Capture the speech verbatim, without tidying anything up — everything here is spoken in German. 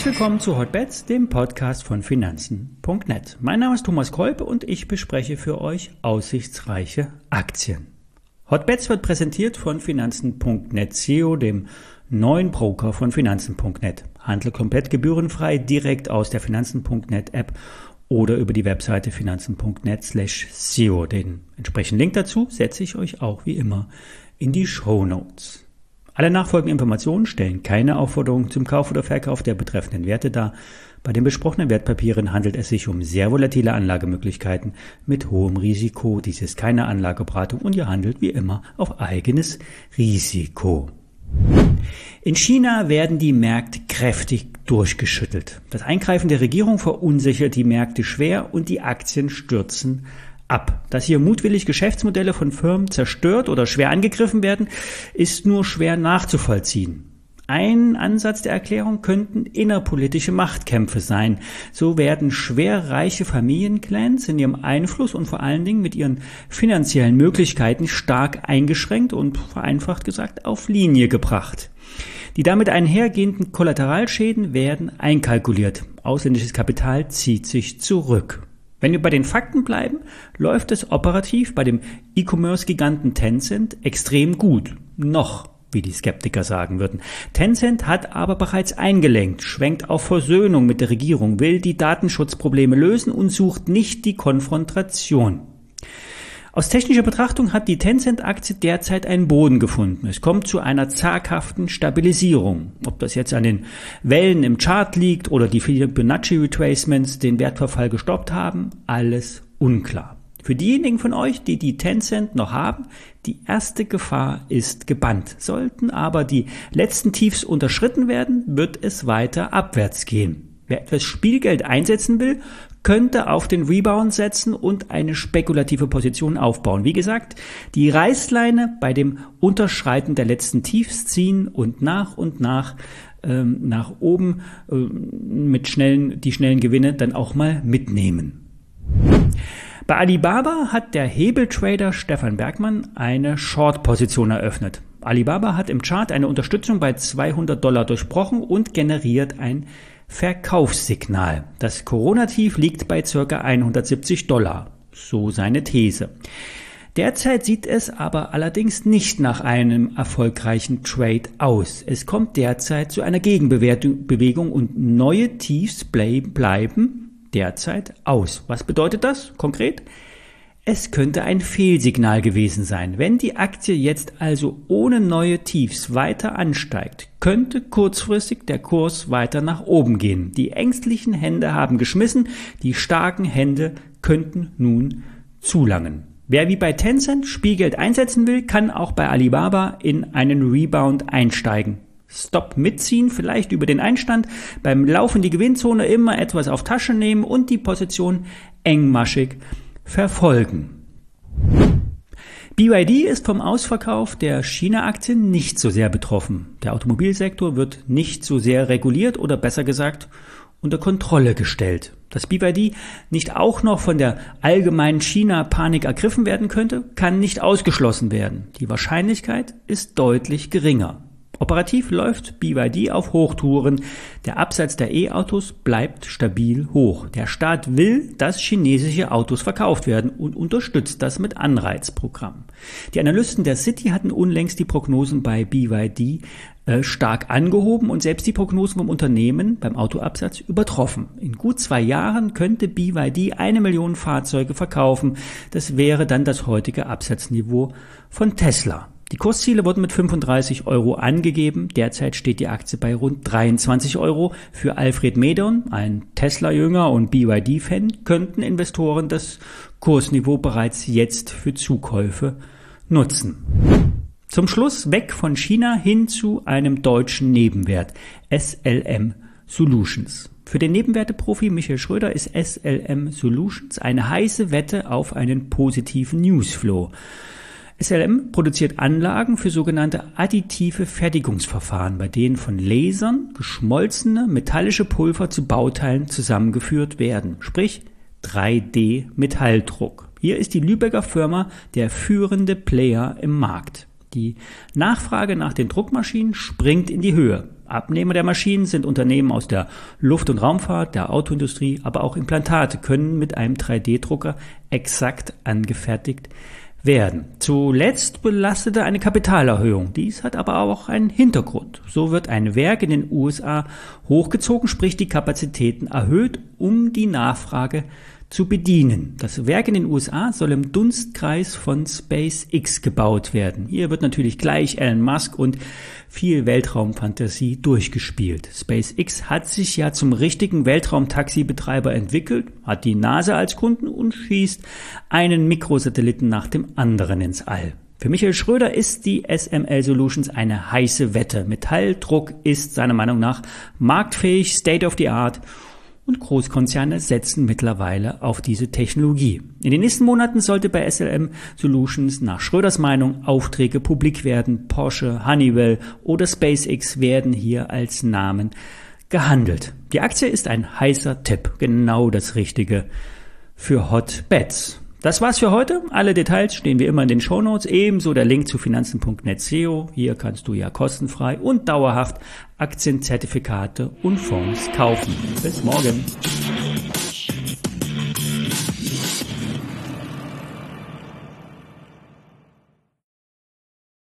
Herzlich willkommen zu Hotbets, dem Podcast von Finanzen Punkt net. Mein Name ist Thomas Kolpe und ich bespreche für euch aussichtsreiche Aktien. Hotbets wird präsentiert von Finanzen Punkt net S E O, dem neuen Broker von Finanzen Punkt net. Handle komplett gebührenfrei direkt aus der Finanzen Punkt net App oder über die Webseite Finanzen Punkt net slash S E O. Den entsprechenden Link dazu setze ich euch auch wie immer in die Shownotes. Alle nachfolgenden Informationen stellen keine Aufforderung zum Kauf oder Verkauf der betreffenden Werte dar. Bei den besprochenen Wertpapieren handelt es sich um sehr volatile Anlagemöglichkeiten mit hohem Risiko. Dies ist keine Anlageberatung und ihr handelt wie immer auf eigenes Risiko. In China werden die Märkte kräftig durchgeschüttelt. Das Eingreifen der Regierung verunsichert die Märkte schwer und die Aktien stürzen ab. Dass hier mutwillig Geschäftsmodelle von Firmen zerstört oder schwer angegriffen werden, ist nur schwer nachzuvollziehen. Ein Ansatz der Erklärung könnten innerpolitische Machtkämpfe sein. So werden schwer reiche Familienclans in ihrem Einfluss und vor allen Dingen mit ihren finanziellen Möglichkeiten stark eingeschränkt und vereinfacht gesagt auf Linie gebracht. Die damit einhergehenden Kollateralschäden werden einkalkuliert. Ausländisches Kapital zieht sich zurück. Wenn wir bei den Fakten bleiben, läuft es operativ bei dem E-Commerce-Giganten Tencent extrem gut. Noch, wie die Skeptiker sagen würden. Tencent hat aber bereits eingelenkt, schwenkt auf Versöhnung mit der Regierung, will die Datenschutzprobleme lösen und sucht nicht die Konfrontation. Aus technischer Betrachtung hat die Tencent-Aktie derzeit einen Boden gefunden. Es kommt zu einer zaghaften Stabilisierung. Ob das jetzt an den Wellen im Chart liegt oder die Fibonacci-Retracements den Wertverfall gestoppt haben, alles unklar. Für diejenigen von euch, die die Tencent noch haben, die erste Gefahr ist gebannt. Sollten aber die letzten Tiefs unterschritten werden, wird es weiter abwärts gehen. Wer etwas Spielgeld einsetzen will, könnte auf den Rebound setzen und eine spekulative Position aufbauen. Wie gesagt, die Reißleine bei dem Unterschreiten der letzten Tiefs ziehen und nach und nach ähm, nach oben äh, mit schnellen, die schnellen Gewinne dann auch mal mitnehmen. Bei Alibaba hat der Hebeltrader Stefan Bergmann eine Short-Position eröffnet. Alibaba hat im Chart eine Unterstützung bei zweihundert Dollar durchbrochen und generiert ein Verkaufssignal. Das Corona-Tief liegt bei ca. hundertsiebzig Dollar, so seine These. Derzeit sieht es aber allerdings nicht nach einem erfolgreichen Trade aus. Es kommt derzeit zu einer Gegenbewegung und neue Tiefs bleiben derzeit aus. Was bedeutet das konkret? Es könnte ein Fehlsignal gewesen sein. Wenn die Aktie jetzt also ohne neue Tiefs weiter ansteigt, könnte kurzfristig der Kurs weiter nach oben gehen. Die ängstlichen Hände haben geschmissen, die starken Hände könnten nun zulangen. Wer wie bei Tencent Spielgeld einsetzen will, kann auch bei Alibaba in einen Rebound einsteigen. Stop mitziehen, vielleicht über den Einstand, beim Lauf in die Gewinnzone immer etwas auf Tasche nehmen und die Position engmaschig verfolgen. B Y D ist vom Ausverkauf der China-Aktien nicht so sehr betroffen. Der Automobilsektor wird nicht so sehr reguliert oder besser gesagt unter Kontrolle gestellt. Dass B Y D nicht auch noch von der allgemeinen China-Panik ergriffen werden könnte, kann nicht ausgeschlossen werden. Die Wahrscheinlichkeit ist deutlich geringer. Operativ läuft B Y D auf Hochtouren. Der Absatz der E-Autos bleibt stabil hoch. Der Staat will, dass chinesische Autos verkauft werden und unterstützt das mit Anreizprogrammen. Die Analysten der Citi hatten unlängst die Prognosen bei B Y D äh, stark angehoben und selbst die Prognosen vom Unternehmen beim Autoabsatz übertroffen. In gut zwei Jahren könnte B Y D eine Million Fahrzeuge verkaufen. Das wäre dann das heutige Absatzniveau von Tesla. Die Kursziele wurden mit fünfunddreißig Euro angegeben. Derzeit steht die Aktie bei rund dreiundzwanzig Euro. Für Alfred Medon, ein Tesla-Jünger und B Y D-Fan, könnten Investoren das Kursniveau bereits jetzt für Zukäufe nutzen. Zum Schluss weg von China hin zu einem deutschen Nebenwert, S L M Solutions. Für den Nebenwerteprofi Michael Schröder ist S L M Solutions eine heiße Wette auf einen positiven Newsflow. S L M produziert Anlagen für sogenannte additive Fertigungsverfahren, bei denen von Lasern geschmolzene metallische Pulver zu Bauteilen zusammengeführt werden, sprich drei D Metalldruck. Hier ist die Lübecker Firma der führende Player im Markt. Die Nachfrage nach den Druckmaschinen springt in die Höhe. Abnehmer der Maschinen sind Unternehmen aus der Luft- und Raumfahrt, der Autoindustrie, aber auch Implantate können mit einem drei D Drucker exakt angefertigt werden. Zuletzt belastete eine Kapitalerhöhung. Dies hat aber auch einen Hintergrund. So wird ein Werk in den U S A hochgezogen, sprich die Kapazitäten erhöht, um die Nachfrage zu bedienen. Das Werk in den U S A soll im Dunstkreis von SpaceX gebaut werden. Hier wird natürlich gleich Elon Musk und viel Weltraumfantasie durchgespielt. SpaceX hat sich ja zum richtigen Weltraumtaxibetreiber entwickelt, hat die NASA als Kunden und schießt einen Mikrosatelliten nach dem anderen ins All. Für Michael Schröder ist die S M L Solutions eine heiße Wette. Metalldruck ist seiner Meinung nach marktfähig, State of the Art, und Großkonzerne setzen mittlerweile auf diese Technologie. In den nächsten Monaten sollte bei S M L Solutions nach Schröders Meinung Aufträge publik werden. Porsche, Honeywell oder SpaceX werden hier als Namen gehandelt. Die Aktie ist ein heißer Tipp, genau das Richtige für Hot Bets. Das war's für heute. Alle Details stehen wie immer in den Shownotes, ebenso der Link zu finanzen punkt net S E O. Hier kannst du ja kostenfrei und dauerhaft Aktienzertifikate und Fonds kaufen. Bis morgen.